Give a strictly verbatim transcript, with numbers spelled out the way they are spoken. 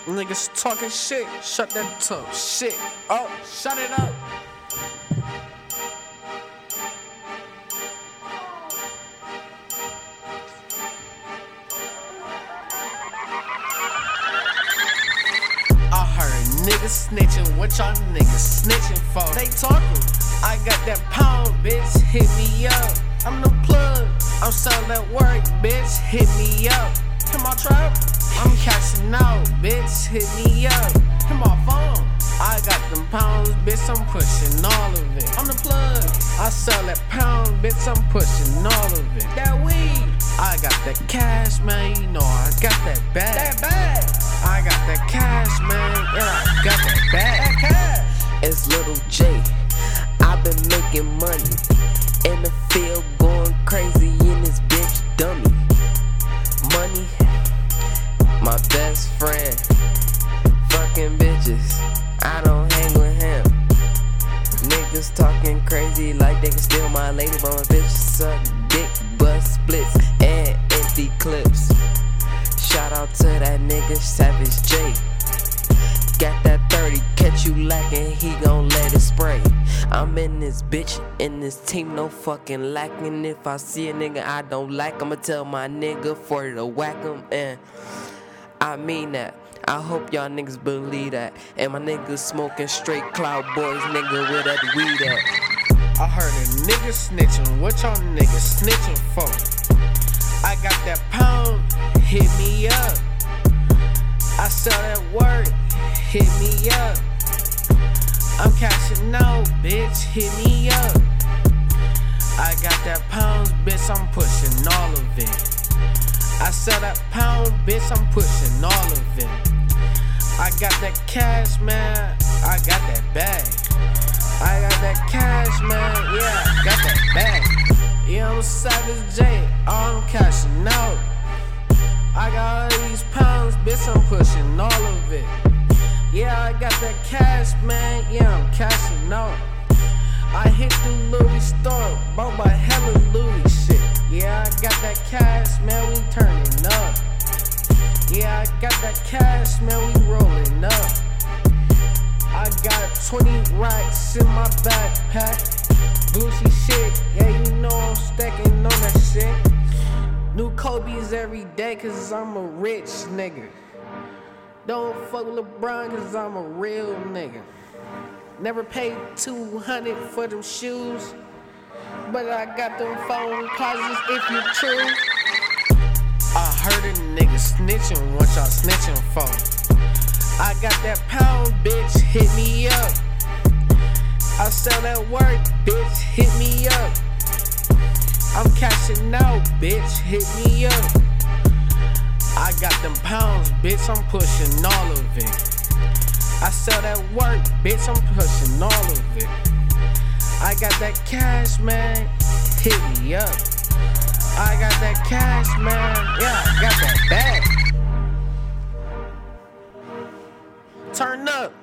Niggas talking shit, shut that tough shit. Oh, shut it up. I heard niggas snitching, what y'all niggas snitching for? They talking, I got that pound, bitch, hit me up. I'm the plug, I'm selling that work, bitch, hit me up. Hit my trap, I'm cashing out, bitch, hit me up. Hit my phone, I got them pounds, bitch, I'm pushing all of it. I'm the plug, I sell that pound, bitch, I'm pushing all of it. That weed, I got that cash, man, you know I got that bag. That bag, I got that cash, man, yeah, I got that bag. That cash. It's Little J, I've been making money in the field, going crazy in this bitch dummy. Money, my best friend, fucking bitches, I don't hang with him. Niggas talking crazy like they can steal my lady, but my bitches suck dick, bust splits, and empty clips. Shout out to that nigga Savage J. Got that thirty, catch you lacking, he gon' let it spray. I'm in this bitch, in this team, no fucking lacking. If I see a nigga I don't like, I'ma tell my nigga for to whack him. And I mean that, I hope y'all niggas believe that. And my niggas smoking straight Cloud Boys, nigga, where that weed at? I heard a nigga snitching, what y'all niggas snitching for? I got that pound, hit me up. I sell that work, hit me up. I'm cashing out, bitch, hit me up. I got that pounds, bitch, I'm pushing all of it. I sell that pound, bitch, I'm pushing all of it. I got that cash, man, I got that bag. I got that cash, man, yeah, I got that bag. Yeah, I'm Savage J, I'm cashing out. I got all these pounds, bitch, I'm pushing all of it. Yeah, I got that cash, man, yeah, I'm cashing out. I hit the Louis store, bought my hella Louis shit. Yeah, I got that cash, man, we turning up. Yeah, I got that cash, man, we rolling up. I got twenty racks in my backpack. Bluesy shit, yeah, you know I'm stacking on that shit. New Kobe's every day, cause I'm a rich nigga. Don't fuck with LeBron, cause I'm a real nigga. Never paid two hundred for them shoes, but I got them phone closets if you true. I heard a nigga snitching, what y'all snitching for? I got that pound, bitch, hit me up. I sell that work, bitch, hit me up. I'm cashing out, bitch, hit me up. I got them pounds, bitch, I'm pushing all of it. I sell that work, bitch, I'm pushing all of it. I got that cash, man, hit me up. I got that cash, man, yeah, I got that bag. Turn up.